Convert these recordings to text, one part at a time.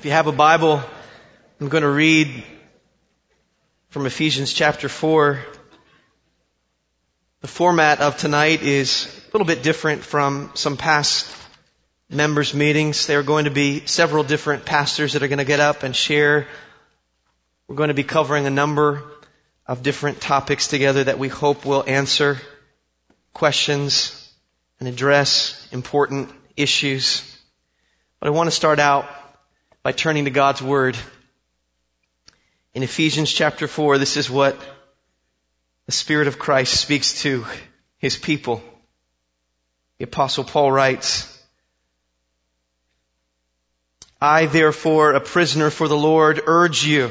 you have a Bible, I'm going to read from Ephesians chapter 4. The format of tonight is a little bit different from some past members' meetings. There are going to be several different pastors that are going to get up and share. We're going to be covering a number of different topics together that we hope will answer questions and address important issues. But I want to start out by turning to God's Word. In Ephesians chapter 4, this is what the Spirit of Christ speaks to His people. The Apostle Paul writes, I, therefore, a prisoner for the Lord, urge you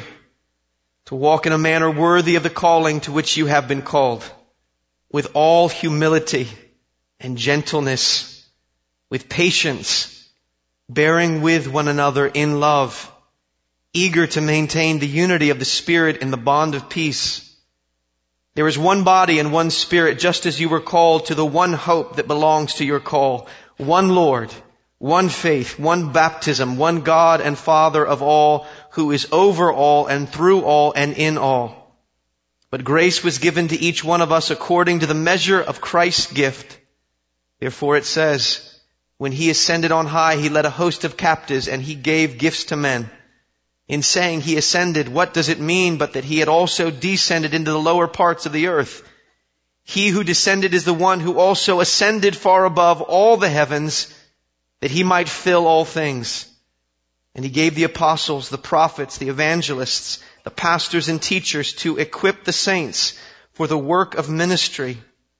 to walk in a manner worthy of the calling to which you have been called, with all humility and gentleness, with patience, bearing with one another in love, eager to maintain the unity of the Spirit in the bond of peace. There is one body and one Spirit, just as you were called to the one hope that belongs to your call. One Lord, one faith, one baptism, one God and Father of all, who is over all and through all and in all. But grace was given to each one of us according to the measure of Christ's gift. Therefore it says, when He ascended on high, He led a host of captives and He gave gifts to men. In saying He ascended, what does it mean but that He had also descended into the lower parts of the earth? He who descended is the one who also ascended far above all the heavens, that He might fill all things. And He gave the apostles, the prophets, the evangelists, the pastors and teachers to equip the saints for the work of ministry,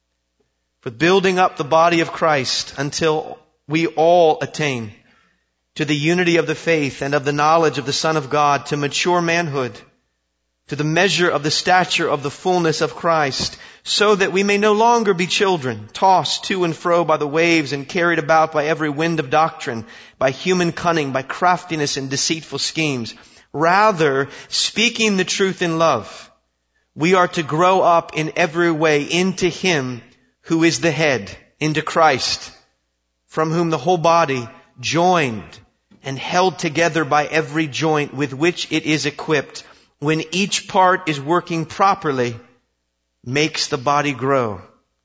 for building up the body of Christ until we all attain to the unity of the faith and of the knowledge of the Son of God, to mature manhood, to the measure of the stature of the fullness of Christ, so that we may no longer be children, tossed to and fro by the waves and carried about by every wind of doctrine, by human cunning, by craftiness and deceitful schemes. Rather, speaking the truth in love, we are to grow up in every way into Him who is the head, into Christ, from whom the whole body, joined and held together by every joint with which it is equipped, when each part is working properly, makes the body grow,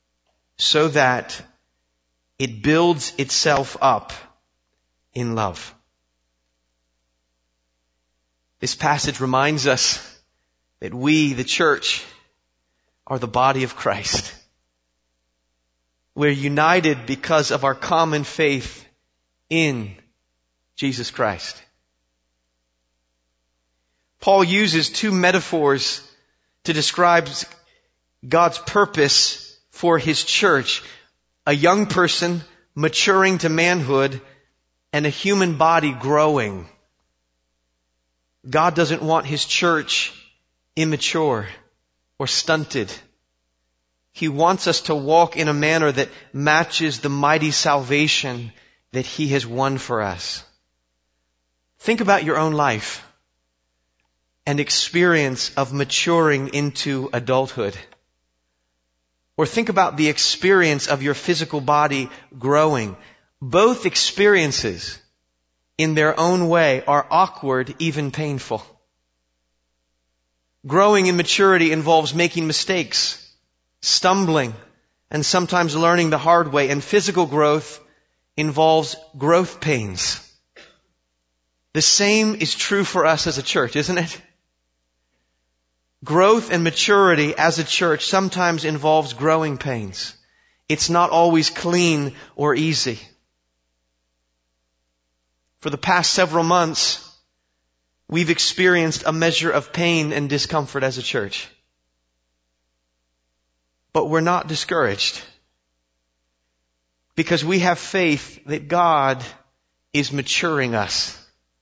so that it builds itself up in love. This passage reminds us that we, the church, are the body of Christ. We're united because of our common faith in Jesus Christ. Paul uses two metaphors to describe God's purpose for His church. A young person maturing to manhood and a human body growing. God doesn't want His church immature or stunted. He wants us to walk in a manner that matches the mighty salvation that He has won for us. Think about your own life and experience of maturing into adulthood. Or think about the experience of your physical body growing. Both experiences, in their own way, are awkward, even painful. Growing in maturity involves making mistakes, stumbling, and sometimes learning the hard way. And physical growth involves growth pains. The same is true for us as a church, isn't it? Growth and maturity as a church sometimes involves growing pains. It's not always clean or easy. For the past several months, we've experienced a measure of pain and discomfort as a church. But we're not discouraged, because we have faith that God is maturing us.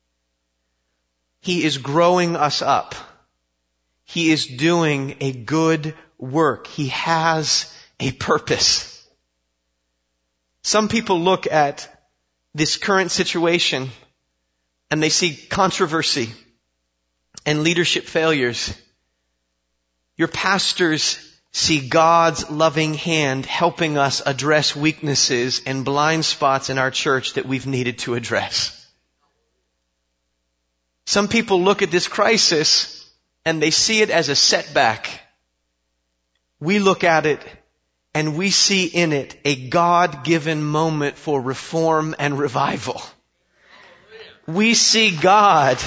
He is growing us up. He is doing a good work. He has a purpose. Some people look at this current situation and they see controversy and leadership failures. Your pastors see God's loving hand helping us address weaknesses and blind spots in our church that we've needed to address. Some people look at this crisis and they see it as a setback. We look at it and we see in it a God-given moment for reform and revival. We see God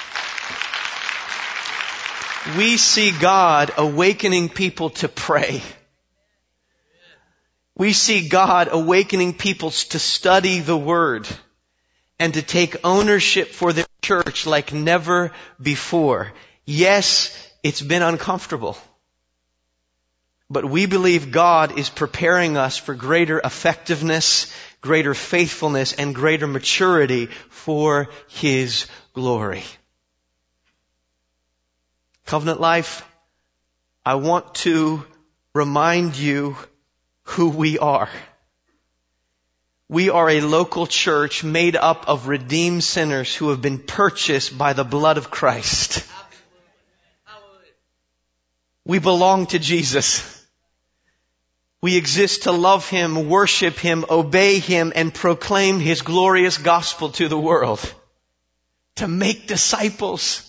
awakening people to pray. We see God awakening people to study the Word and to take ownership for their church like never before. Yes, it's been uncomfortable. But we believe God is preparing us for greater effectiveness, greater faithfulness, and greater maturity for His glory. Covenant Life, I want to remind you who we are. We are a local church made up of redeemed sinners who have been purchased by the blood of Christ. We belong to Jesus. We exist to love Him, worship Him, obey Him, and proclaim His glorious gospel to the world. To make disciples.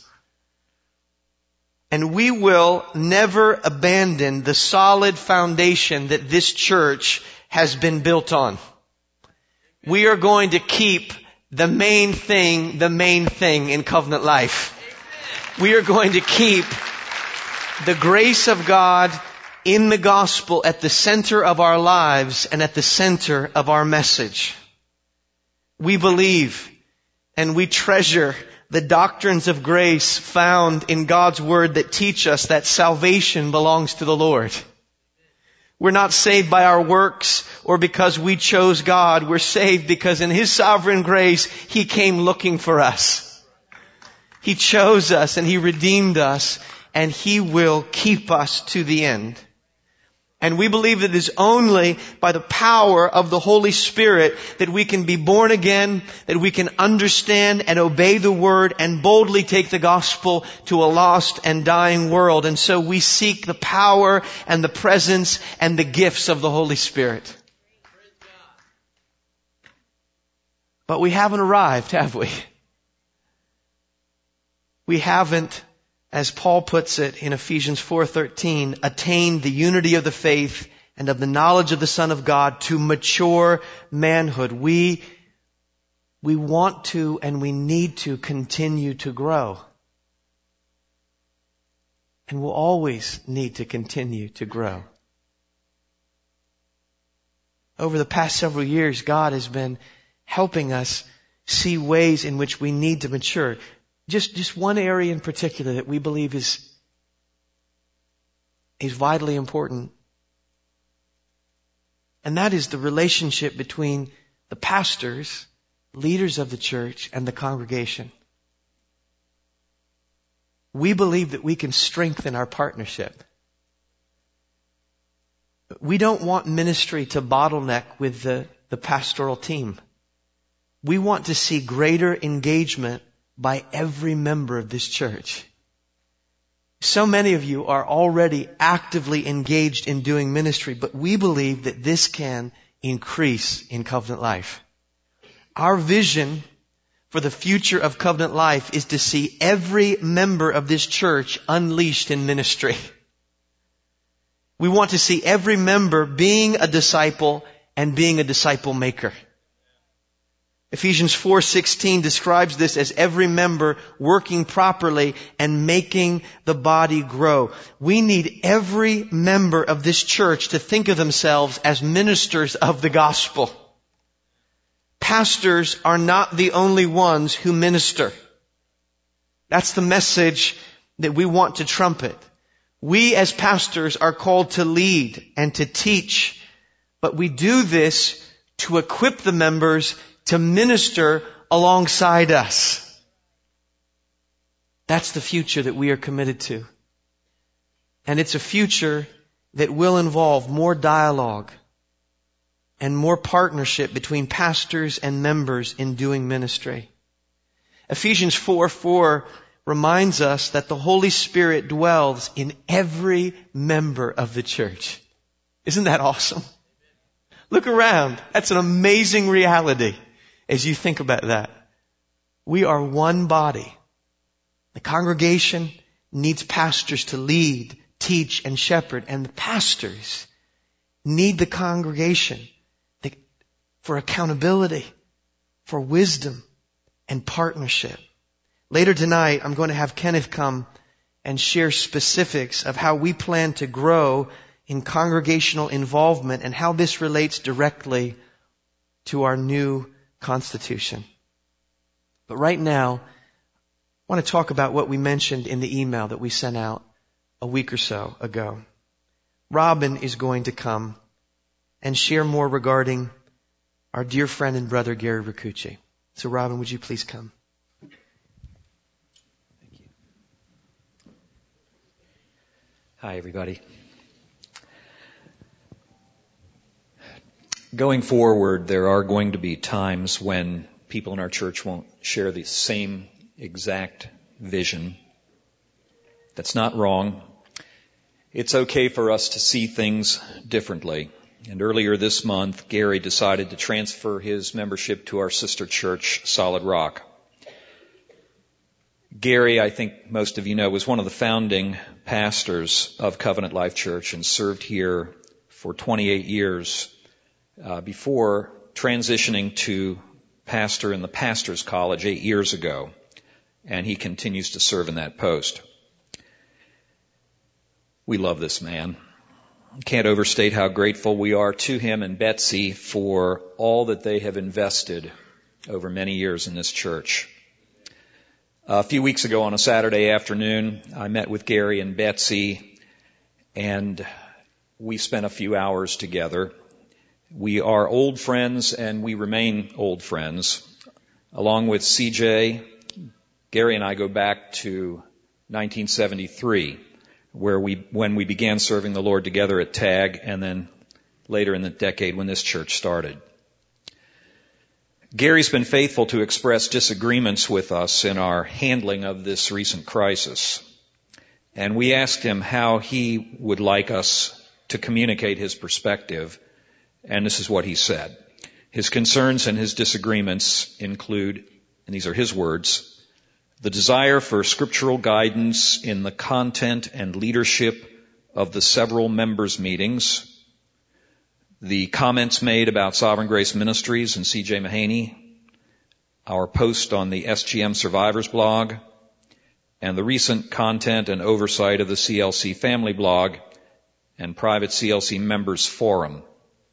And we will never abandon the solid foundation that this church has been built on. We are going to keep the main thing in Covenant Life. We are going to keep the grace of God in the gospel at the center of our lives and at the center of our message. We believe and we treasure the doctrines of grace found in God's Word that teach us that salvation belongs to the Lord. We're not saved by our works or because we chose God. We're saved because in His sovereign grace, He came looking for us. He chose us and He redeemed us, and He will keep us to the end. And we believe that it is only by the power of the Holy Spirit that we can be born again, that we can understand and obey the Word and boldly take the gospel to a lost and dying world. And so we seek the power and the presence and the gifts of the Holy Spirit. But we haven't arrived, have we? We haven't, as Paul puts it in Ephesians 4:13, attained the unity of the faith and of the knowledge of the Son of God to mature manhood. We want to and we need to continue to grow. And we'll always need to continue to grow. Over the past several years, God has been helping us see ways in which we need to mature. Just one area in particular that we believe is vitally important. And that is the relationship between the pastors, leaders of the church, and the congregation. We believe that we can strengthen our partnership. We don't want ministry to bottleneck with the pastoral team. We want to see greater engagement by every member of this church. So many of you are already actively engaged in doing ministry, but we believe that this can increase in Covenant Life. Our vision for the future of Covenant Life is to see every member of this church unleashed in ministry. We want to see every member being a disciple and being a disciple maker. Ephesians 4:16 describes this as every member working properly and making the body grow. We need every member of this church to think of themselves as ministers of the gospel. Pastors are not the only ones who minister. That's the message that we want to trumpet. We as pastors are called to lead and to teach, but we do this to equip the members to minister alongside us. That's the future that we are committed to. And it's a future that will involve more dialogue and more partnership between pastors and members in doing ministry. Ephesians 4:4 reminds us that the Holy Spirit dwells in every member of the church. Isn't that awesome? Look around. That's an amazing reality as you think about that. We are one body The congregation needs pastors to lead, teach, and shepherd. And the pastors need the congregation for accountability, for wisdom, and partnership. Later tonight, I'm going to have Kenneth come and share specifics of how we plan to grow in congregational involvement and how this relates directly to our new constitution. But right now, I want to talk about what we mentioned in the email that we sent out a week or so ago. Robin is going to come and share more regarding our dear friend and brother Gary Rakucci. So Robin, would you please come? Thank you. Hi, everybody. Going forward, there are going to be times when people in our church won't share the same exact vision. That's not wrong. It's okay for us to see things differently. And earlier this month, Gary decided to transfer his membership to our sister church, Solid Rock. Gary, I think most of you know, was one of the founding pastors of Covenant Life Church and served here for 28 years before transitioning to pastor in the Pastor's College 8 years ago. And he continues to serve in that post. We love this man. Can't overstate how grateful we are to him and Betsy for all that they have invested over many years in this church. A few weeks ago on a Saturday afternoon, I met with Gary and Betsy, and we spent a few hours together. We are old friends, and we remain old friends. Along with CJ, Gary and I go back to 1973. When we began serving the Lord together at TAG, and then later in the decade when this church started. Gary's been faithful to express disagreements with us in our handling of this recent crisis. And we asked him how he would like us to communicate his perspective, and this is what he said. His concerns and his disagreements include, and these are his words, the desire for scriptural guidance in the content and leadership of the several members' meetings, the comments made about Sovereign Grace Ministries and C.J. Mahaney, our post on the SGM Survivors blog, and the recent content and oversight of the CLC Family blog and private CLC Members Forum.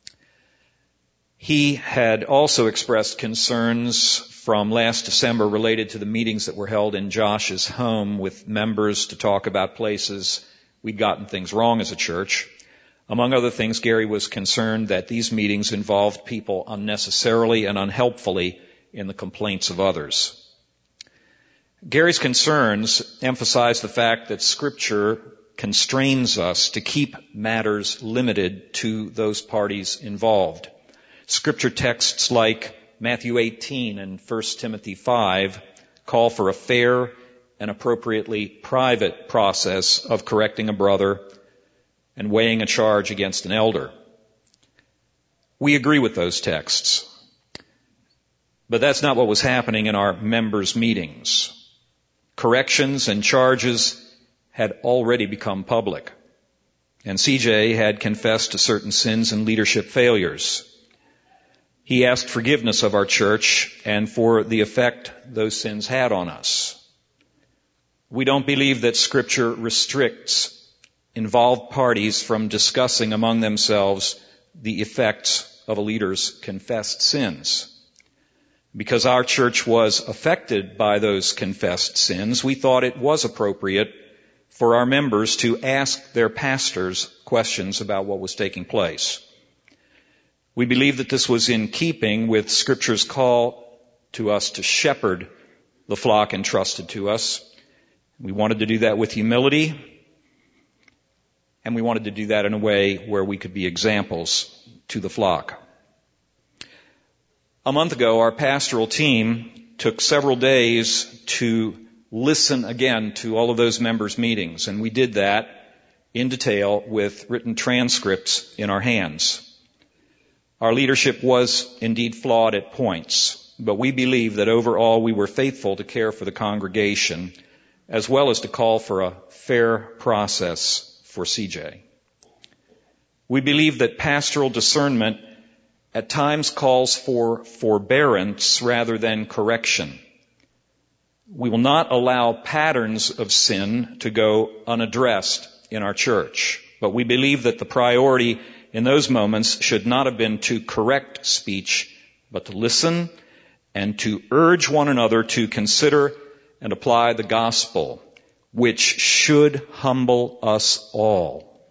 He had also expressed concerns from last December related to the meetings that were held in Josh's home with members to talk about places we'd gotten things wrong as a church. Among other things, Gary was concerned that these meetings involved people unnecessarily and unhelpfully in the complaints of others. Gary's concerns emphasize the fact that Scripture constrains us to keep matters limited to those parties involved. Scripture texts like Matthew 18 and 1 Timothy 5 call for a fair and appropriately private process of correcting a brother and weighing a charge against an elder. We agree with those texts. But that's not what was happening in our members' meetings. Corrections and charges had already become public. And CJ had confessed to certain sins and leadership failures. He asked forgiveness of our church and for the effect those sins had on us. We don't believe that Scripture restricts involved parties from discussing among themselves the effects of a leader's confessed sins. Because our church was affected by those confessed sins, we thought it was appropriate for our members to ask their pastors questions about what was taking place. We believe that this was in keeping with Scripture's call to us to shepherd the flock entrusted to us. We wanted to do that with humility, and we wanted to do that in a way where we could be examples to the flock. A month ago, our pastoral team took several days to listen again to all of those members' meetings, and we did that in detail with written transcripts in our hands. Our leadership was indeed flawed at points, but we believe that overall we were faithful to care for the congregation as well as to call for a fair process for CJ. We believe that pastoral discernment at times calls for forbearance rather than correction. We will not allow patterns of sin to go unaddressed in our church, but we believe that the priority in those moments should not have been to correct speech, but to listen and to urge one another to consider and apply the gospel, which should humble us all.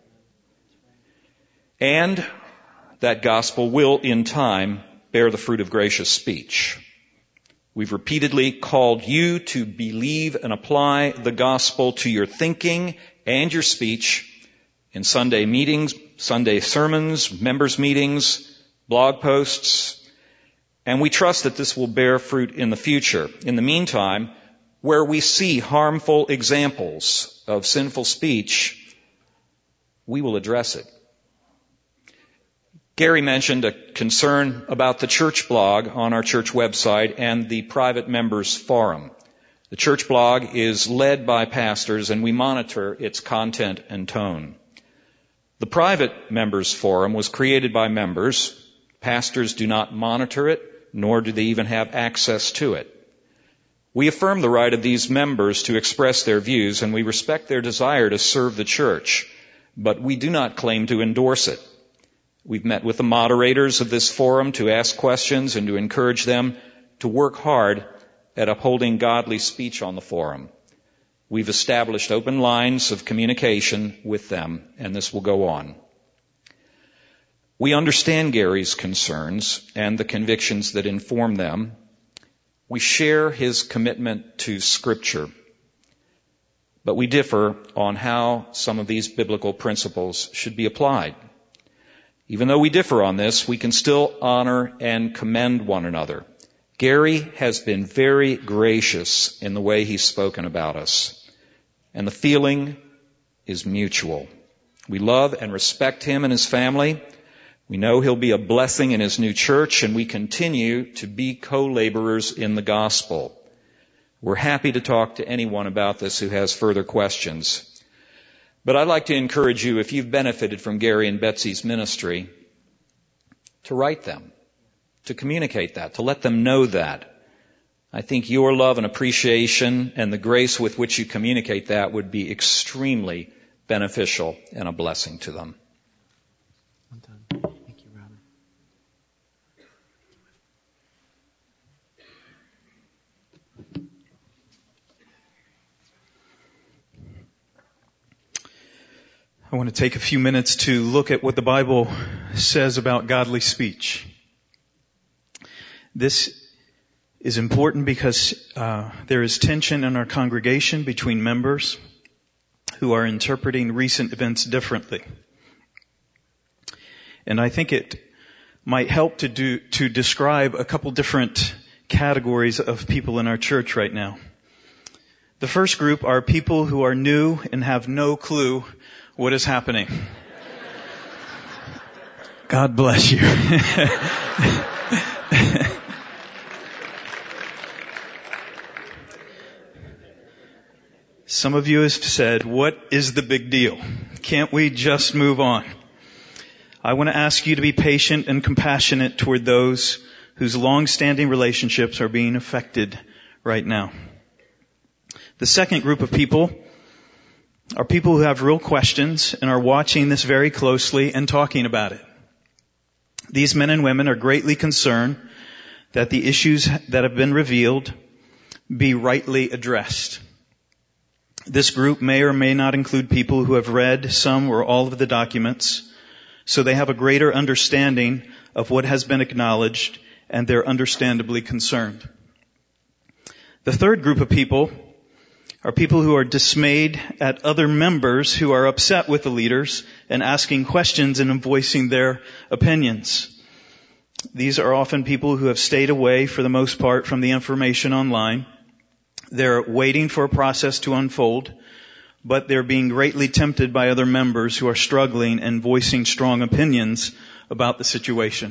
And that gospel will, in time, bear the fruit of gracious speech. We've repeatedly called you to believe and apply the gospel to your thinking and your speech in Sunday meetings, Sunday sermons, members' meetings, blog posts, and we trust that this will bear fruit in the future. In the meantime, where we see harmful examples of sinful speech, we will address it. Gary mentioned a concern about the church blog on our church website and the private members forum. The church blog is led by pastors, and we monitor its content and tone. The private members forum was created by members. Pastors do not monitor it, nor do they even have access to it. We affirm the right of these members to express their views, and we respect their desire to serve the church, but we do not claim to endorse it. We've met with the moderators of this forum to ask questions and to encourage them to work hard at upholding godly speech on the forum. We've established open lines of communication with them, and this will go on. We understand Gary's concerns and the convictions that inform them. We share his commitment to Scripture, but we differ on how some of these biblical principles should be applied. Even though we differ on this, we can still honor and commend one another. Gary has been very gracious in the way he's spoken about us, and the feeling is mutual. We love and respect him and his family. We know he'll be a blessing in his new church, and we continue to be co-laborers in the gospel. We're happy to talk to anyone about this who has further questions. But I'd like to encourage you, if you've benefited from Gary and Betsy's ministry, to write them, to communicate that, to let them know that. I think your love and appreciation and the grace with which you communicate that would be extremely beneficial and a blessing to them. Well done. Thank you, Robin. I want to take a few minutes to look at what the Bible says about godly speech. This is important because there is tension in our congregation between members who are interpreting recent events differently. And I think it might help to describe a couple different categories of people in our church right now. The first group are people who are new and have no clue what is happening. God bless you. Some of you have said, what is the big deal? Can't we just move on? I want to ask you to be patient and compassionate toward those whose long-standing relationships are being affected right now. The second group of people are people who have real questions and are watching this very closely and talking about it. These men and women are greatly concerned that the issues that have been revealed be rightly addressed. This group may or may not include people who have read some or all of the documents, so they have a greater understanding of what has been acknowledged, and they're understandably concerned. The third group of people are people who are dismayed at other members who are upset with the leaders and asking questions and voicing their opinions. These are often people who have stayed away, for the most part, from the information online. They're waiting for a process to unfold, but they're being greatly tempted by other members who are struggling and voicing strong opinions about the situation.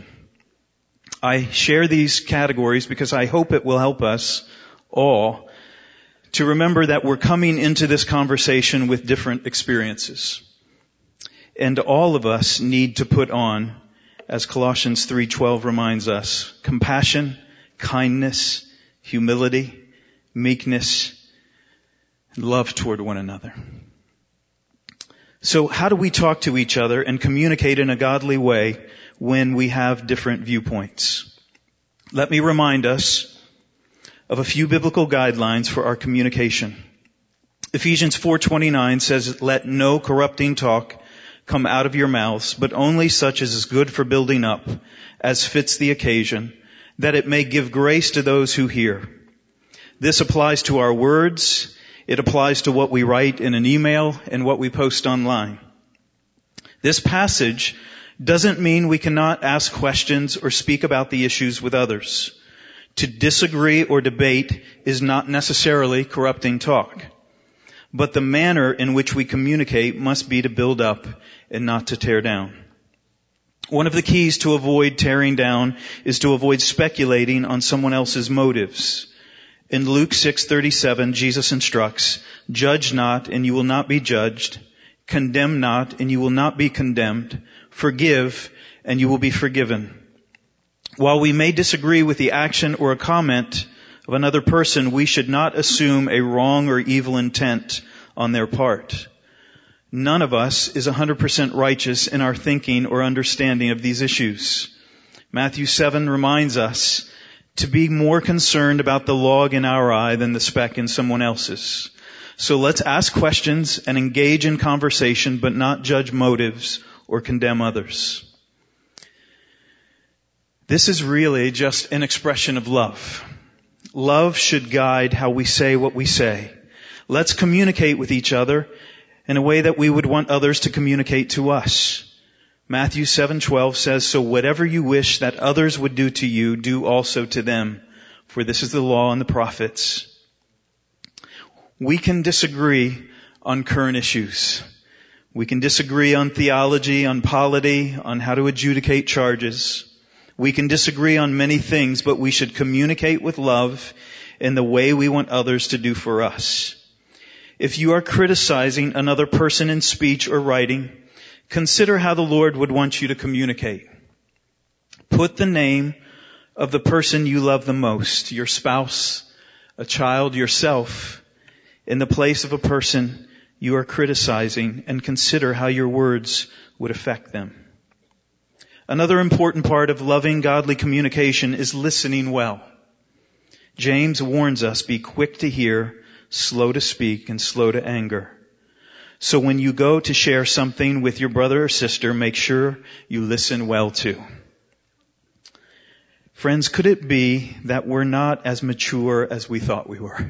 I share these categories because I hope it will help us all to remember that we're coming into this conversation with different experiences. And all of us need to put on, as Colossians 3:12 reminds us, compassion, kindness, humility, meekness, and love toward one another. So how do we talk to each other and communicate in a godly way when we have different viewpoints? Let me remind us of a few biblical guidelines for our communication. Ephesians 4:29 says, "Let no corrupting talk come out of your mouths, but only such as is good for building up, as fits the occasion, that it may give grace to those who hear." This applies to our words. It applies to what we write in an email and what we post online. This passage doesn't mean we cannot ask questions or speak about the issues with others. To disagree or debate is not necessarily corrupting talk. But the manner in which we communicate must be to build up and not to tear down. One of the keys to avoid tearing down is to avoid speculating on someone else's motives. In Luke 6:37, Jesus instructs, "Judge not, and you will not be judged. Condemn not, and you will not be condemned. Forgive, and you will be forgiven." While we may disagree with the action or a comment of another person, we should not assume a wrong or evil intent on their part. None of us is 100% righteous in our thinking or understanding of these issues. Matthew 7 reminds us to be more concerned about the log in our eye than the speck in someone else's. So let's ask questions and engage in conversation, but not judge motives or condemn others. This is really just an expression of love. Love should guide how we say what we say. Let's communicate with each other in a way that we would want others to communicate to us. Matthew 7:12 says, "So whatever you wish that others would do to you, do also to them, for this is the law and the prophets." We can disagree on current issues. We can disagree on theology, on polity, on how to adjudicate charges. We can disagree on many things, but we should communicate with love in the way we want others to do for us. If you are criticizing another person in speech or writing, consider how the Lord would want you to communicate. Put the name of the person you love the most, your spouse, a child, yourself, in the place of a person you are criticizing, and consider how your words would affect them. Another important part of loving godly communication is listening well. James warns us, be quick to hear, slow to speak, and slow to anger. So when you go to share something with your brother or sister, make sure you listen well too. Friends, could it be that we're not as mature as we thought we were?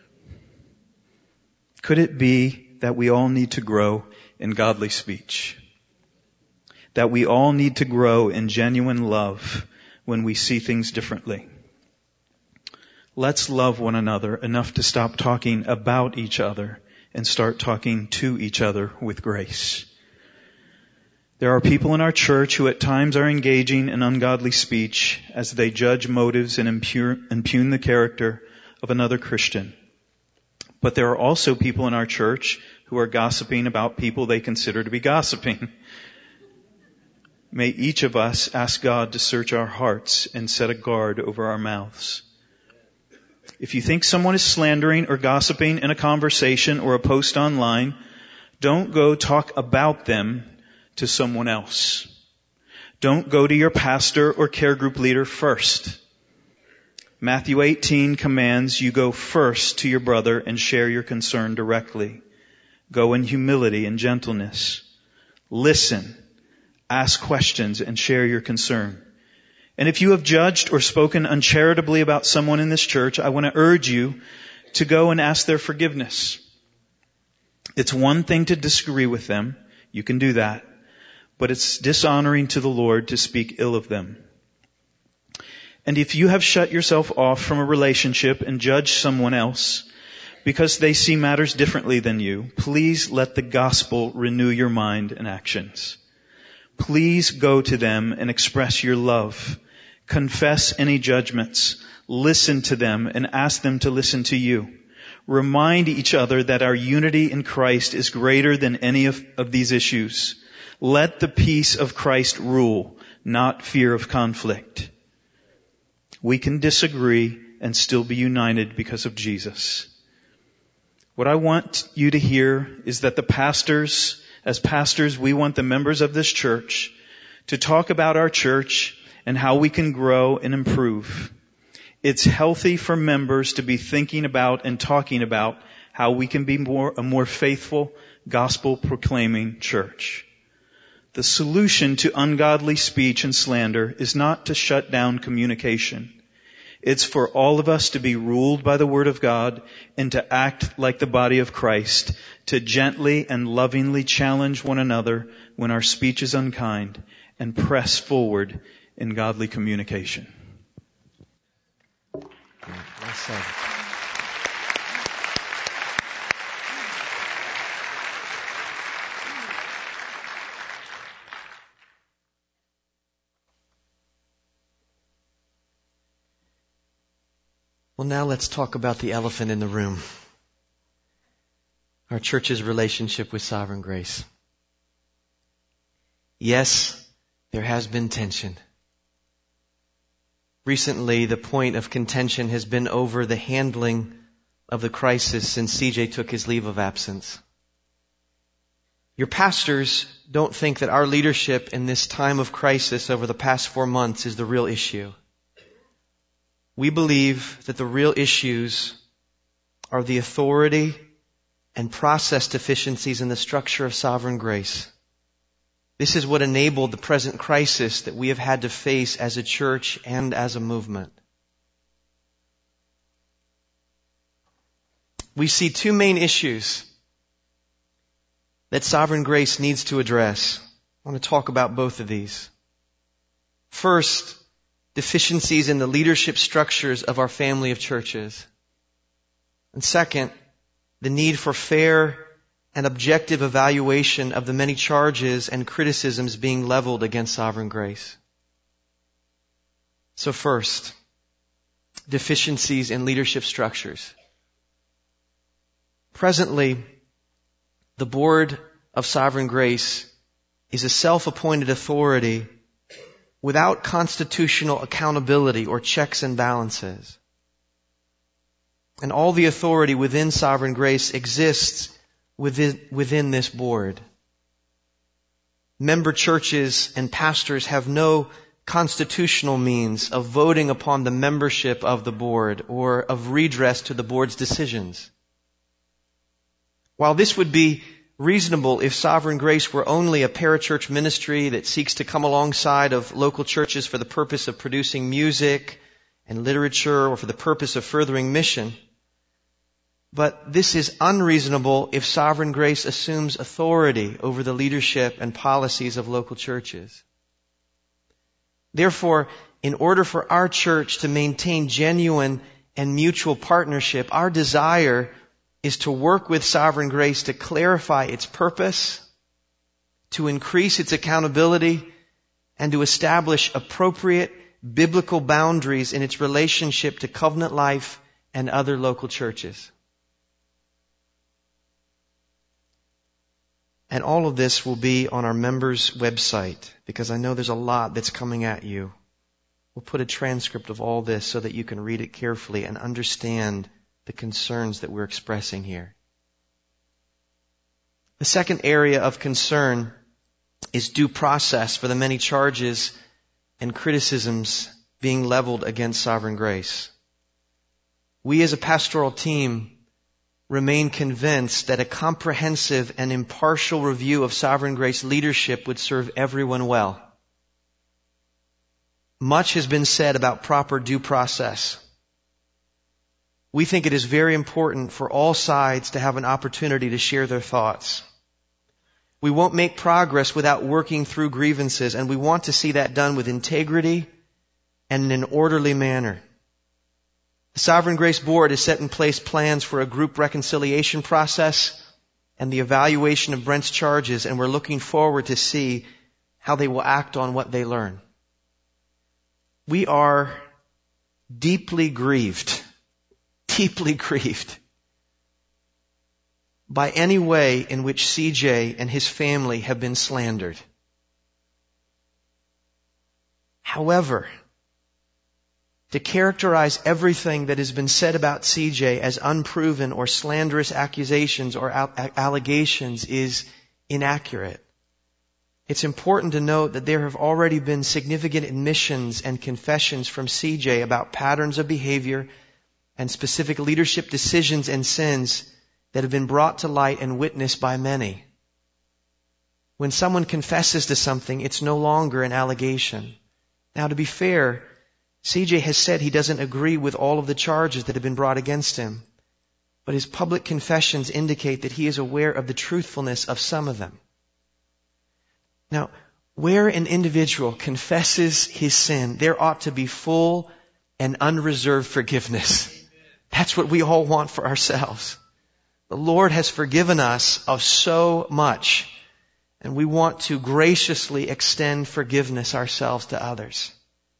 Could it be that we all need to grow in godly speech? That we all need to grow in genuine love when we see things differently? Let's love one another enough to stop talking about each other and start talking to each other with grace. There are people in our church who at times are engaging in ungodly speech as they judge motives and impugn the character of another Christian. But there are also people in our church who are gossiping about people they consider to be gossiping. May each of us ask God to search our hearts and set a guard over our mouths. If you think someone is slandering or gossiping in a conversation or a post online, don't go talk about them to someone else. Don't go to your pastor or care group leader first. Matthew 18 commands you go first to your brother and share your concern directly. Go in humility and gentleness. Listen, ask questions, and share your concern. And if you have judged or spoken uncharitably about someone in this church, I want to urge you to go and ask their forgiveness. It's one thing to disagree with them. You can do that. But it's dishonoring to the Lord to speak ill of them. And if you have shut yourself off from a relationship and judged someone else because they see matters differently than you, please let the gospel renew your mind and actions. Please go to them and express your love. Confess any judgments. Listen to them and ask them to listen to you. remind each other that our unity in Christ is greater than any of these issues. Let the peace of Christ rule, not fear of conflict. We can disagree and still be united because of Jesus. What I want you to hear is that as pastors, we want the members of this church to talk about our church and how we can grow and improve. It's healthy for members to be thinking about and talking about how we can be a more faithful, gospel-proclaiming church. The solution to ungodly speech and slander is not to shut down communication. It's for all of us to be ruled by the Word of God and to act like the body of Christ, to gently and lovingly challenge one another when our speech is unkind and press forward in godly communication. Well said. Well, now let's talk about the elephant in the room. Our church's relationship with Sovereign Grace. Yes, there has been tension. Recently, the point of contention has been over the handling of the crisis since CJ took his leave of absence. Your pastors don't think that our leadership in this time of crisis over the past 4 months is the real issue. We believe that the real issues are the authority and process deficiencies in the structure of Sovereign Grace. This is what enabled the present crisis that we have had to face as a church and as a movement. We see 2 main issues that Sovereign Grace needs to address. I want to talk about both of these. First, deficiencies in the leadership structures of our family of churches. And second, the need for fair and objective evaluation of the many charges and criticisms being leveled against Sovereign Grace. So first, deficiencies in leadership structures. Presently, the board of Sovereign Grace is a self-appointed authority without constitutional accountability or checks and balances. And all the authority within Sovereign Grace exists within this board. Member churches and pastors have no constitutional means of voting upon the membership of the board or of redress to the board's decisions. While this would be reasonable if Sovereign Grace were only a parachurch ministry that seeks to come alongside of local churches for the purpose of producing music and literature or for the purpose of furthering mission. But this is unreasonable if Sovereign Grace assumes authority over the leadership and policies of local churches. Therefore, in order for our church to maintain genuine and mutual partnership, our desire is to work with Sovereign Grace to clarify its purpose, to increase its accountability, and to establish appropriate biblical boundaries in its relationship to Covenant Life and other local churches. And all of this will be on our members' website, because I know there's a lot that's coming at you. We'll put a transcript of all this so that you can read it carefully and understand the concerns that we're expressing here. The second area of concern is due process for the many charges and criticisms being leveled against Sovereign Grace. We as a pastoral team remain convinced that a comprehensive and impartial review of Sovereign Grace leadership would serve everyone well. Much has been said about proper due process. We think it is very important for all sides to have an opportunity to share their thoughts. We won't make progress without working through grievances, and we want to see that done with integrity and in an orderly manner. The Sovereign Grace Board has set in place plans for a group reconciliation process and the evaluation of Brent's charges, and we're looking forward to see how they will act on what they learn. We are deeply grieved by any way in which CJ and his family have been slandered. However, to characterize everything that has been said about CJ as unproven or slanderous accusations or allegations is inaccurate. It's important to note that there have already been significant admissions and confessions from CJ about patterns of behavior and specific leadership decisions and sins that have been brought to light and witnessed by many. When someone confesses to something, it's no longer an allegation. Now, to be fair, CJ has said he doesn't agree with all of the charges that have been brought against him, but his public confessions indicate that he is aware of the truthfulness of some of them. Now, where an individual confesses his sin, there ought to be full and unreserved forgiveness. That's what we all want for ourselves. The Lord has forgiven us of so much, and we want to graciously extend forgiveness ourselves to others.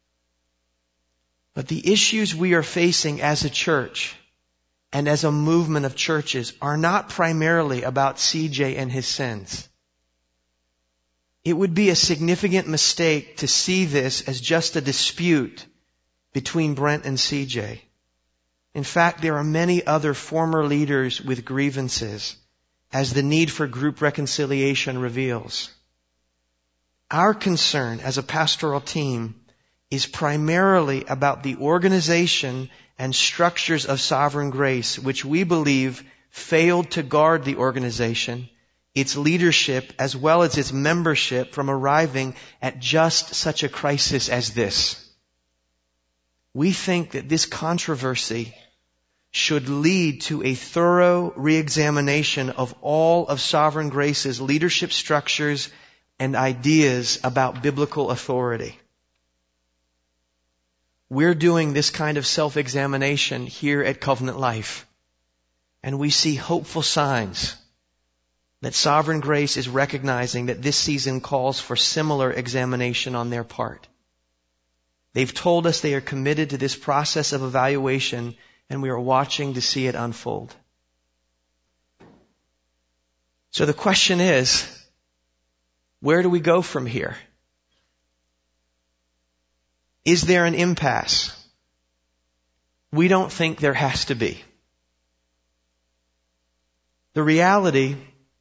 But the issues we are facing as a church and as a movement of churches are not primarily about CJ and his sins. It would be a significant mistake to see this as just a dispute between Brent and CJ. In fact, there are many other former leaders with grievances, as the need for group reconciliation reveals. Our concern as a pastoral team is primarily about the organization and structures of Sovereign Grace, which we believe failed to guard the organization, its leadership, as well as its membership from arriving at just such a crisis as this. We think that this controversy should lead to a thorough re-examination of all of Sovereign Grace's leadership structures and ideas about biblical authority. We're doing this kind of self-examination here at Covenant Life, and we see hopeful signs that Sovereign Grace is recognizing that this season calls for similar examination on their part. They've told us they are committed to this process of evaluation, and we are watching to see it unfold. So the question is, where do we go from here? Is there an impasse? We don't think there has to be. The reality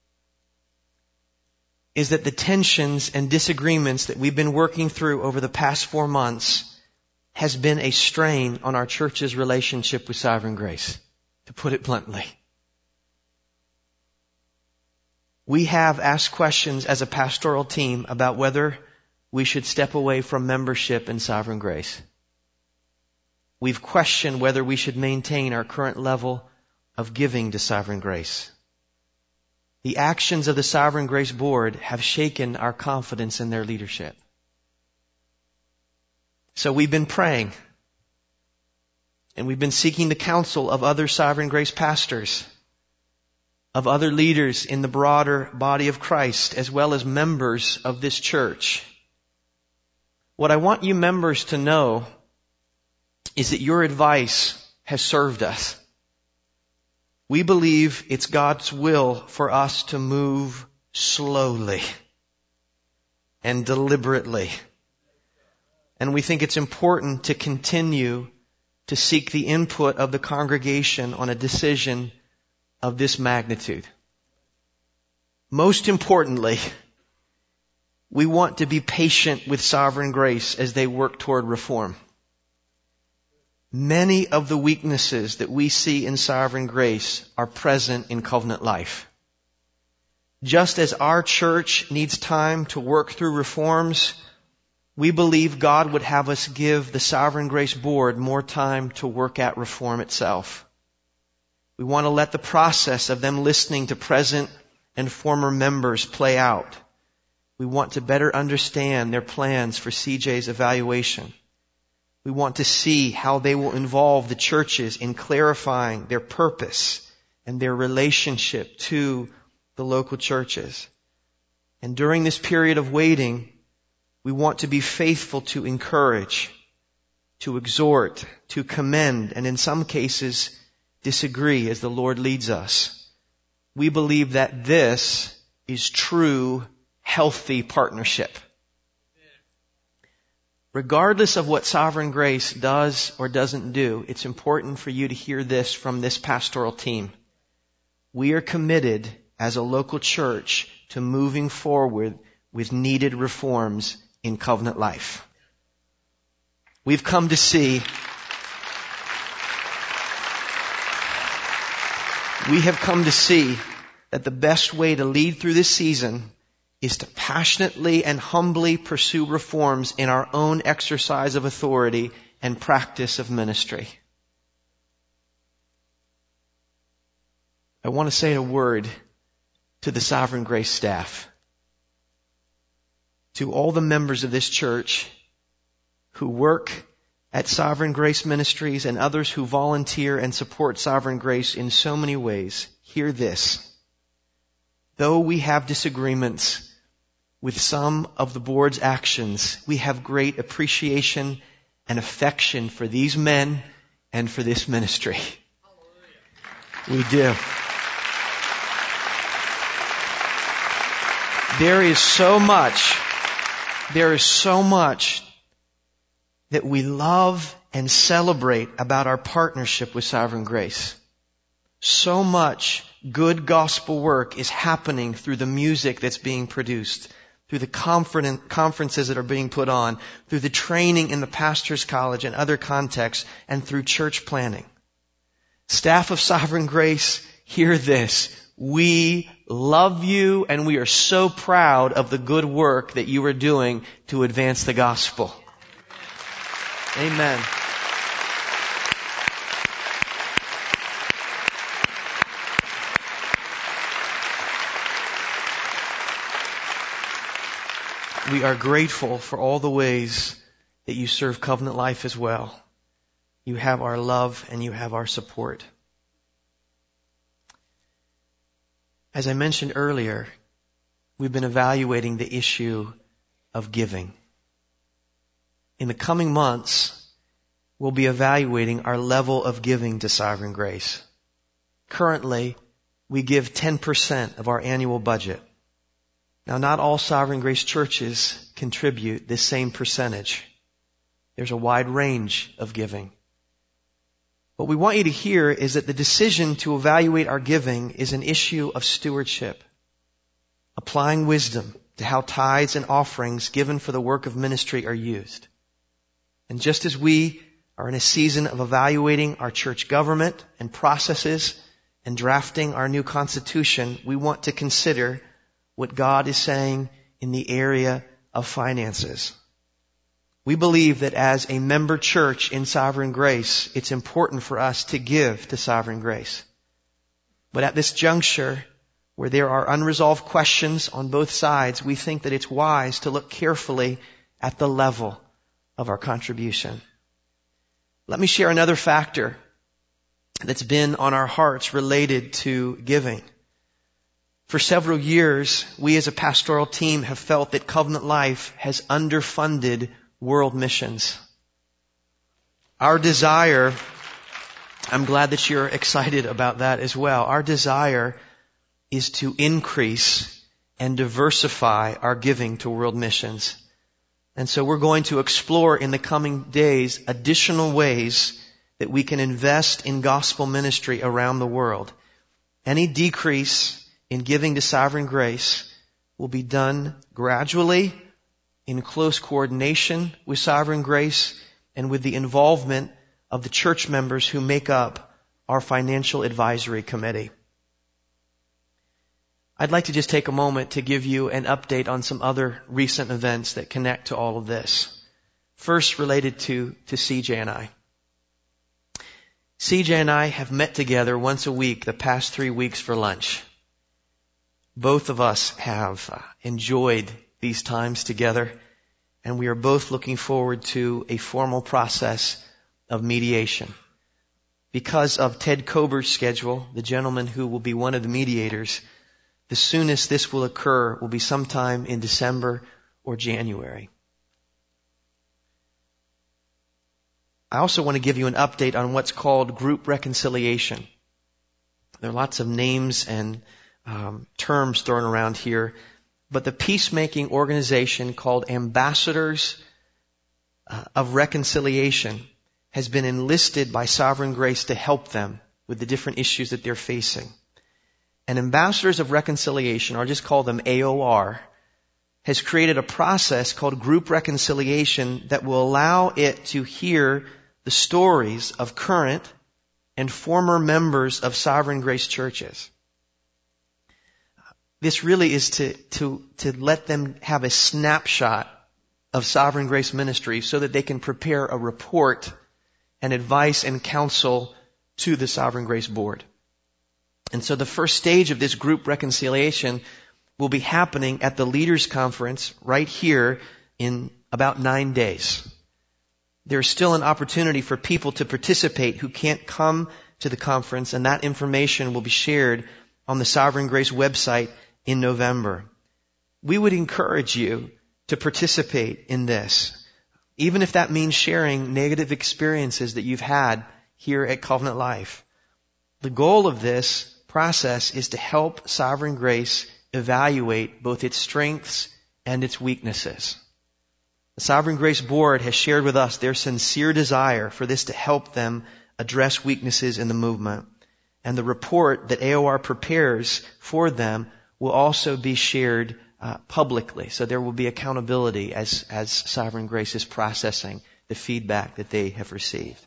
is that the tensions and disagreements that we've been working through over the past 4 months has been a strain on our church's relationship with Sovereign Grace, to put it bluntly. We have asked questions as a pastoral team about whether we should step away from membership in Sovereign Grace. We've questioned whether we should maintain our current level of giving to Sovereign Grace. The actions of the Sovereign Grace Board have shaken our confidence in their leadership. So we've been praying, and we've been seeking the counsel of other Sovereign Grace pastors, of other leaders in the broader body of Christ, as well as members of this church. What I want you members to know is that your advice has served us. We believe it's God's will for us to move slowly and deliberately. And we think it's important to continue to seek the input of the congregation on a decision of this magnitude. Most importantly, we want to be patient with Sovereign Grace as they work toward reform. Many of the weaknesses that we see in Sovereign Grace are present in Covenant Life. Just as our church needs time to work through reforms, we believe God would have us give the Sovereign Grace Board more time to work at reform itself. We want to let the process of them listening to present and former members play out. We want to better understand their plans for CJ's evaluation. We want to see how they will involve the churches in clarifying their purpose and their relationship to the local churches. And during this period of waiting, we want to be faithful to encourage, to exhort, to commend, and in some cases, disagree as the Lord leads us. we believe that this is true, healthy partnership. Regardless of what Sovereign Grace does or doesn't do, it's important for you to hear this from this pastoral team. We are committed as a local church to moving forward with needed reforms in covenant life. We've come to see that the best way to lead through this season is to passionately and humbly pursue reforms in our own exercise of authority and practice of ministry. I want to say a word to the Sovereign Grace staff, to all the members of this church who work at Sovereign Grace Ministries and others who volunteer and support Sovereign Grace in so many ways. Hear this. Though we have disagreements with some of the board's actions, we have great appreciation and affection for these men and for this ministry. We do. There is so much that we love and celebrate about our partnership with Sovereign Grace. So much good gospel work is happening through the music that's being produced, through the conferences that are being put on, through the training in the pastor's college and other contexts, and through church planning. Staff of Sovereign Grace, hear this. We love you and we are so proud of the good work that you are doing to advance the gospel. Amen. We are grateful for all the ways that you serve Covenant Life as well. You have our love and you have our support. As I mentioned earlier, we've been evaluating the issue of giving. In the coming months, we'll be evaluating our level of giving to Sovereign Grace. Currently, we give 10% of our annual budget. Now, not all Sovereign Grace churches contribute this same percentage. There's a wide range of giving. What we want you to hear is that the decision to evaluate our giving is an issue of stewardship, applying wisdom to how tithes and offerings given for the work of ministry are used. And just as we are in a season of evaluating our church government and processes and drafting our new constitution, we want to consider what God is saying in the area of finances. We believe that as a member church in Sovereign Grace, it's important for us to give to Sovereign Grace. But at this juncture, where there are unresolved questions on both sides, we think that it's wise to look carefully at the level of our contribution. Let me share another factor that's been on our hearts related to giving. For several years, we as a pastoral team have felt that Covenant Life has underfunded world missions. Our desire, I'm glad that you're excited about that as well. Our desire is to increase and diversify our giving to world missions. And so we're going to explore in the coming days additional ways that we can invest in gospel ministry around the world. Any decrease in giving to Sovereign Grace will be done gradually, in close coordination with Sovereign Grace and with the involvement of the church members who make up our financial advisory committee. I'd like to just take a moment to give you an update on some other recent events that connect to all of this. First, related to CJ and I. CJ and I have met together once a week the past 3 weeks for lunch. Both of us have enjoyed these times together, and we are both looking forward to a formal process of mediation. Because of Ted Kober's schedule, the gentleman who will be one of the mediators, the soonest this will occur will be sometime in December or January. I also want to give you an update on what's called group reconciliation. There are lots of names and terms thrown around here, but the peacemaking organization called Ambassadors of Reconciliation has been enlisted by Sovereign Grace to help them with the different issues that they're facing. And Ambassadors of Reconciliation, or just call them AOR, has created a process called group reconciliation that will allow it to hear the stories of current and former members of Sovereign Grace churches. This really is to let them have a snapshot of Sovereign Grace ministry so that they can prepare a report and advice and counsel to the Sovereign Grace Board. And so the first stage of this group reconciliation will be happening at the Leaders Conference right here in about 9 days. There's still an opportunity for people to participate who can't come to the conference, and that information will be shared on the Sovereign Grace website in November. We would encourage you to participate in this, even if that means sharing negative experiences that you've had here at Covenant Life. The goal of this process is to help Sovereign Grace evaluate both its strengths and its weaknesses. The Sovereign Grace Board has shared with us their sincere desire for this to help them address weaknesses in the movement. And the report that AOR prepares for them will also be shared publicly. So there will be accountability as Sovereign Grace is processing the feedback that they have received.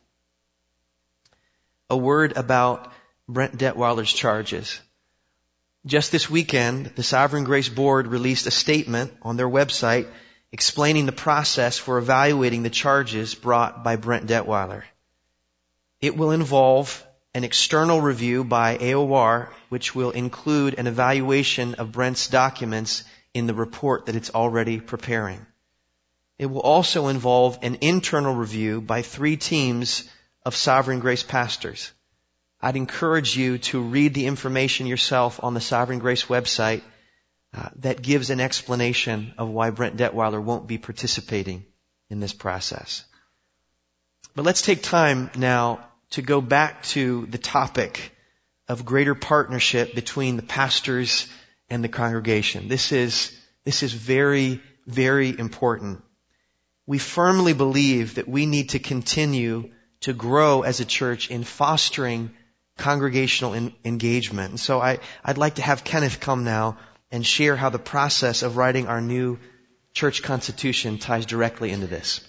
A word about Brent Detweiler's charges. Just this weekend, the Sovereign Grace Board released a statement on their website explaining the process for evaluating the charges brought by Brent Detweiler. It will involve an external review by AOR, which will include an evaluation of Brent's documents in the report that it's already preparing. It will also involve an internal review by 3 teams of Sovereign Grace pastors. I'd encourage you to read the information yourself on the Sovereign Grace website that gives an explanation of why Brent Detweiler won't be participating in this process. But let's take time now to go back to the topic of greater partnership between the pastors and the congregation. This is very, very important. We firmly believe that we need to continue to grow as a church in fostering congregational engagement. And so I'd like to have Kenneth come now and share how the process of writing our new church constitution ties directly into this.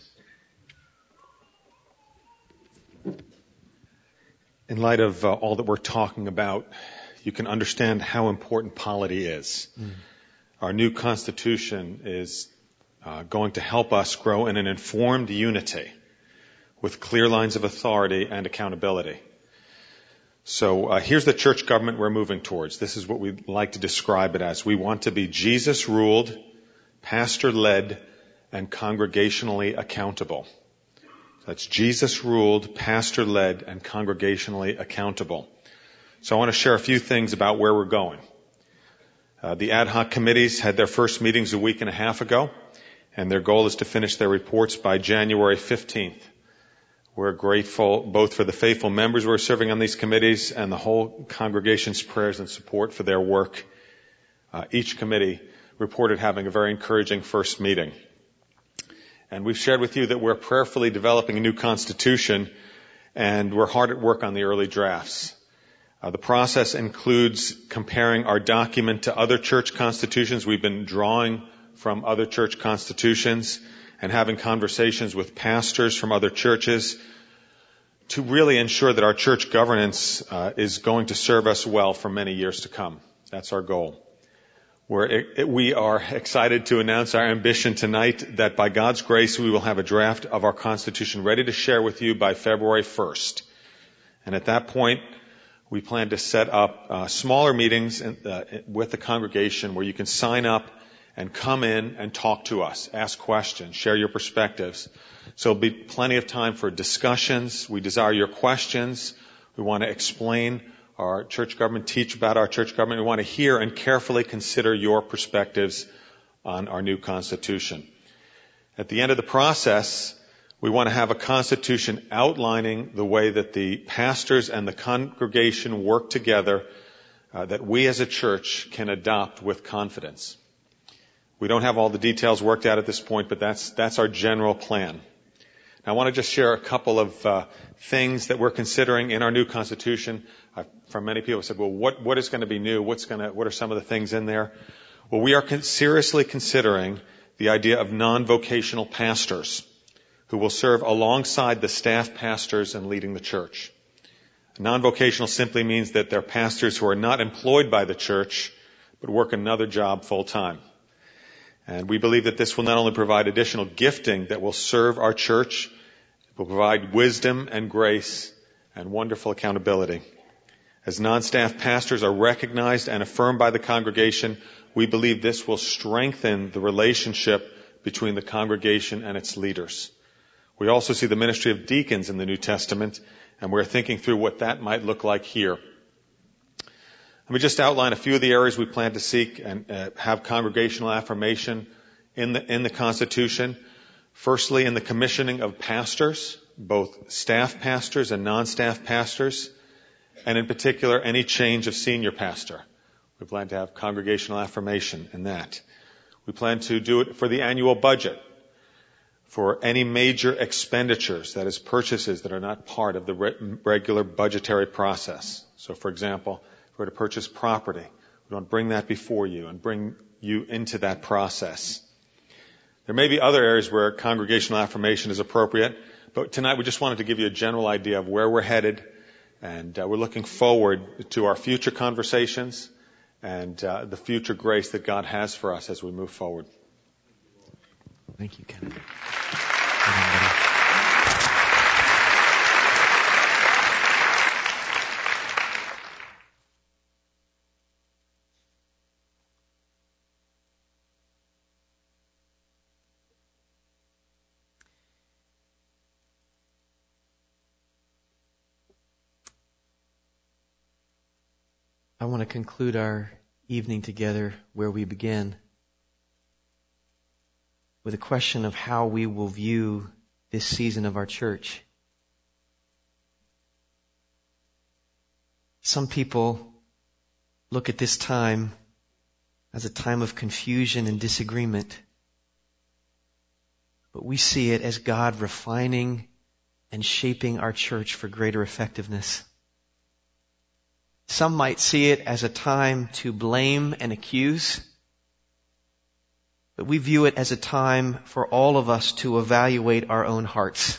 In light of all that we're talking about, you can understand how important polity is. Our new constitution is going to help us grow in an informed unity with clear lines of authority and accountability. So here's the church government we're moving towards. This is what we like to describe it as. We want to be Jesus-ruled, pastor-led, and congregationally accountable. That's Jesus-ruled, pastor-led, and congregationally accountable. So I want to share a few things about where we're going. The ad hoc committees had their first meetings a week and a half ago, and their goal is to finish their reports by January 15th. We're grateful both for the faithful members who are serving on these committees and the whole congregation's prayers and support for their work. Each committee reported having a very encouraging first meeting. And we've shared with you that we're prayerfully developing a new constitution, and we're hard at work on the early drafts. The process includes comparing our document to other church constitutions. We've been drawing from other church constitutions and having conversations with pastors from other churches to really ensure that our church governance is going to serve us well for many years to come. That's our goal. We are excited to announce our ambition tonight that by God's grace we will have a draft of our Constitution ready to share with you by February 1st. And at that point, we plan to set up smaller meetings with the congregation where you can sign up and come in and talk to us, ask questions, share your perspectives. So there'll be plenty of time for discussions. We desire your questions. We want to explain our church government, teach about our church government. We want to hear and carefully consider your perspectives on our new constitution. At the end of the process, we want to have a constitution outlining the way that the pastors and the congregation work together that we as a church can adopt with confidence. We don't have all the details worked out at this point, but that's our general plan. Now, I want to just share a couple of things that we're considering in our new Constitution. From many people said, well, what is going to be new? What are some of the things in there? Well, we are seriously considering the idea of non-vocational pastors who will serve alongside the staff pastors in leading the church. Non-vocational simply means that they're pastors who are not employed by the church, but work another job full time. And we believe that this will not only provide additional gifting that will serve our church, it will provide wisdom and grace and wonderful accountability. As non-staff pastors are recognized and affirmed by the congregation, we believe this will strengthen the relationship between the congregation and its leaders. We also see the ministry of deacons in the New Testament, and we're thinking through what that might look like here. Let me just outline a few of the areas we plan to seek and have congregational affirmation in the Constitution. Firstly, in the commissioning of pastors, both staff pastors and non-staff pastors, and in particular, any change of senior pastor. We plan to have congregational affirmation in that. We plan to do it for the annual budget, for any major expenditures, that is, purchases that are not part of the regular budgetary process. So, for example, if we're to purchase property, we don't bring that before you and bring you into that process. There may be other areas where congregational affirmation is appropriate, but tonight we just wanted to give you a general idea of where we're headed, and we're looking forward to our future conversations and the future grace that God has for us as we move forward. Thank you, Kenneth. I want to conclude our evening together where we began, with a question of how we will view this season of our church. Some people look at this time as a time of confusion and disagreement, but we see it as God refining and shaping our church for greater effectiveness. Some might see it as a time to blame and accuse, but we view it as a time for all of us to evaluate our own hearts,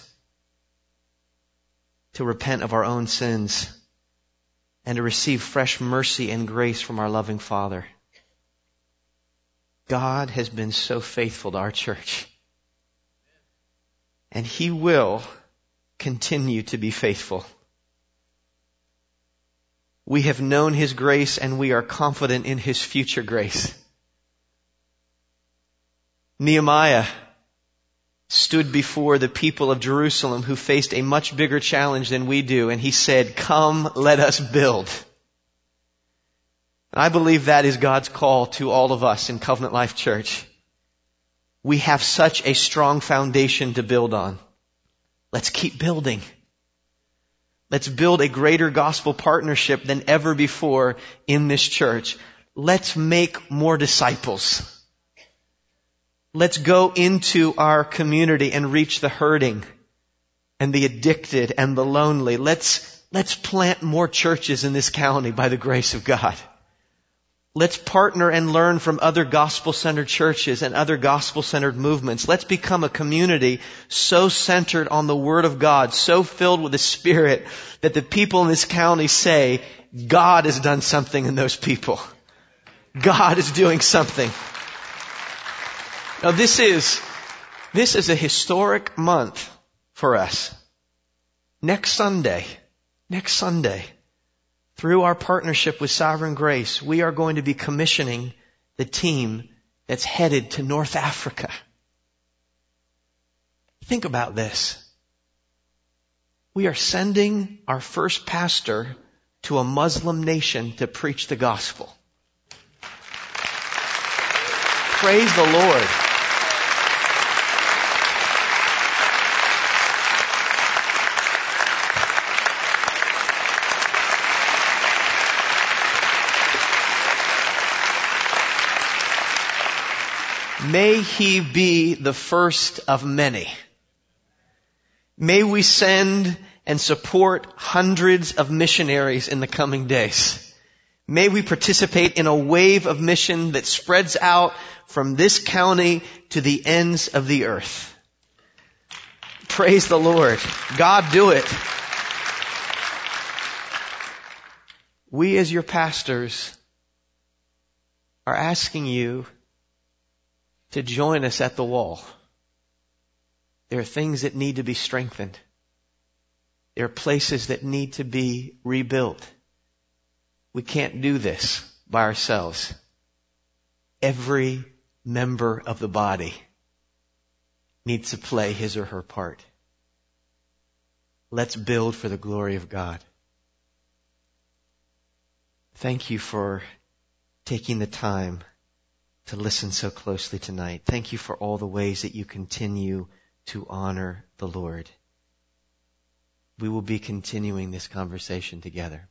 to repent of our own sins, and to receive fresh mercy and grace from our loving Father. God has been so faithful to our church, and He will continue to be faithful. We have known His grace, and we are confident in His future grace. Nehemiah stood before the people of Jerusalem who faced a much bigger challenge than we do, and he said, "Come, let us build." And I believe that is God's call to all of us in Covenant Life Church. We have such a strong foundation to build on. Let's keep building. Let's build a greater gospel partnership than ever before in this church. Let's make more disciples. Let's go into our community and reach the hurting and the addicted and the lonely. Let's plant more churches in this county by the grace of God. Let's partner and learn from other gospel-centered churches and other gospel-centered movements. Let's become a community so centered on the Word of God, so filled with the Spirit, that the people in this county say, God has done something in those people. God is doing something. Now this is a historic month for us. Next Sunday, through our partnership with Sovereign Grace, we are going to be commissioning the team that's headed to North Africa. Think about this. We are sending our first pastor to a Muslim nation to preach the gospel. Praise the Lord. May he be the first of many. May we send and support hundreds of missionaries in the coming days. May we participate in a wave of mission that spreads out from this county to the ends of the earth. Praise the Lord. God, do it. We as your pastors are asking you to join us at the wall. There are things that need to be strengthened. There are places that need to be rebuilt. We can't do this by ourselves. Every member of the body needs to play his or her part. Let's build for the glory of God. Thank you for taking the time to listen so closely tonight. Thank you for all the ways that you continue to honor the Lord. We will be continuing this conversation together.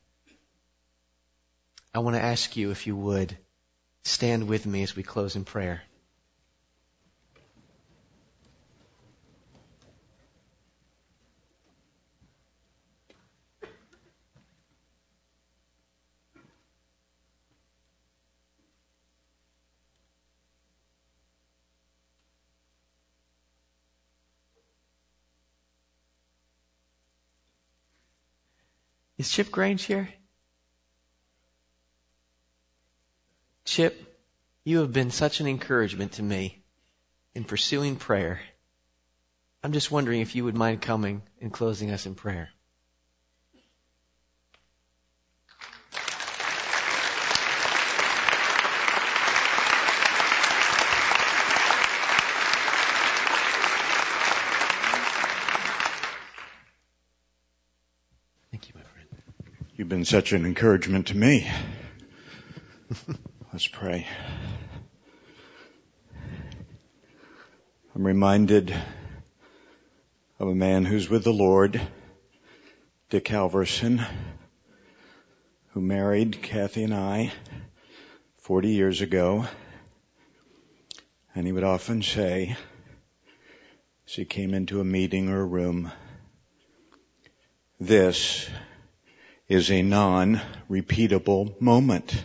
I want to ask you, if you would, stand with me as we close in prayer. Is Chip Grange here? Chip, you have been such an encouragement to me in pursuing prayer. I'm just wondering if you would mind coming and closing us in prayer. Thank you, my friend. You've been such an encouragement to me. Let's pray. I'm reminded of a man who's with the Lord, Dick Halverson, who married Kathy and I 40 years ago. And he would often say, as he came into a meeting or a room, this is a non-repeatable moment.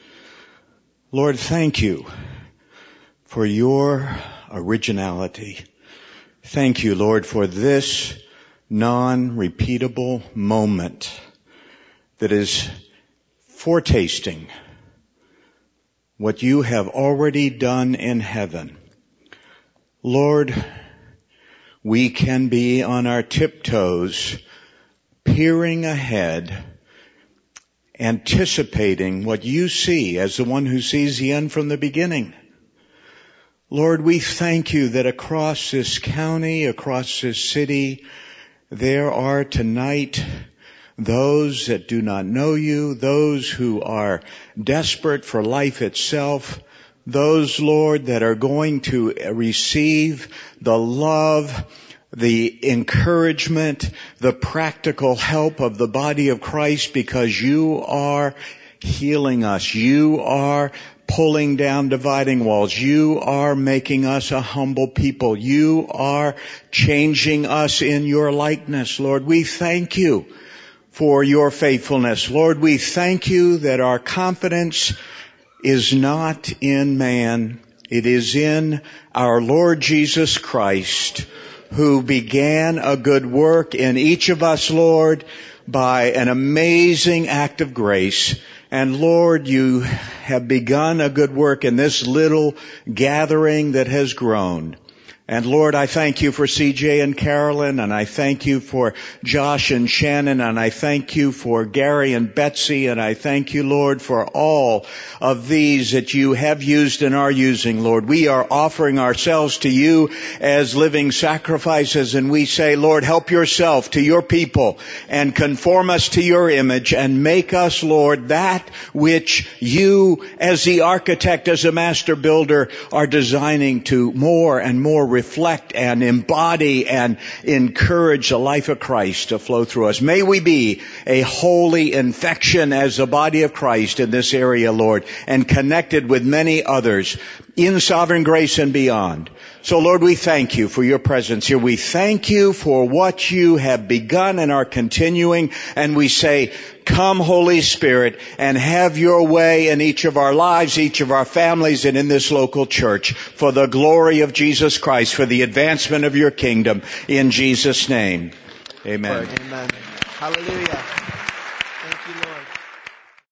Lord, thank you for your originality. Thank you, Lord, for this non-repeatable moment that is foretasting what you have already done in heaven. Lord, we can be on our tiptoes, peering ahead, anticipating what you see as the one who sees the end from the beginning. Lord, we thank you that across this county, across this city, there are tonight those that do not know you, those who are desperate for life itself, those, Lord, that are going to receive the love, the encouragement, the practical help of the body of Christ, because you are healing us. You are pulling down dividing walls. You are making us a humble people. You are changing us in your likeness. Lord, we thank you for your faithfulness. Lord, we thank you that our confidence is not in man. It is in our Lord Jesus Christ, who began a good work in each of us, Lord, by an amazing act of grace. And Lord, you have begun a good work in this little gathering that has grown. And Lord, I thank you for CJ and Carolyn, and I thank you for Josh and Shannon, and I thank you for Gary and Betsy, and I thank you, Lord, for all of these that you have used and are using, Lord. We are offering ourselves to you as living sacrifices, and we say, Lord, help yourself to your people and conform us to your image and make us, Lord, that which you as the architect, as a master builder, are designing to more and more reflect and embody and encourage the life of Christ to flow through us. May we be a holy infection as the body of Christ in this area, Lord, and connected with many others in Sovereign Grace and beyond. So Lord, we thank you for your presence here. We thank you for what you have begun and are continuing. And we say, come Holy Spirit and have your way in each of our lives, each of our families, and in this local church for the glory of Jesus Christ, for the advancement of your kingdom. In Jesus' name. Amen. Amen. Hallelujah.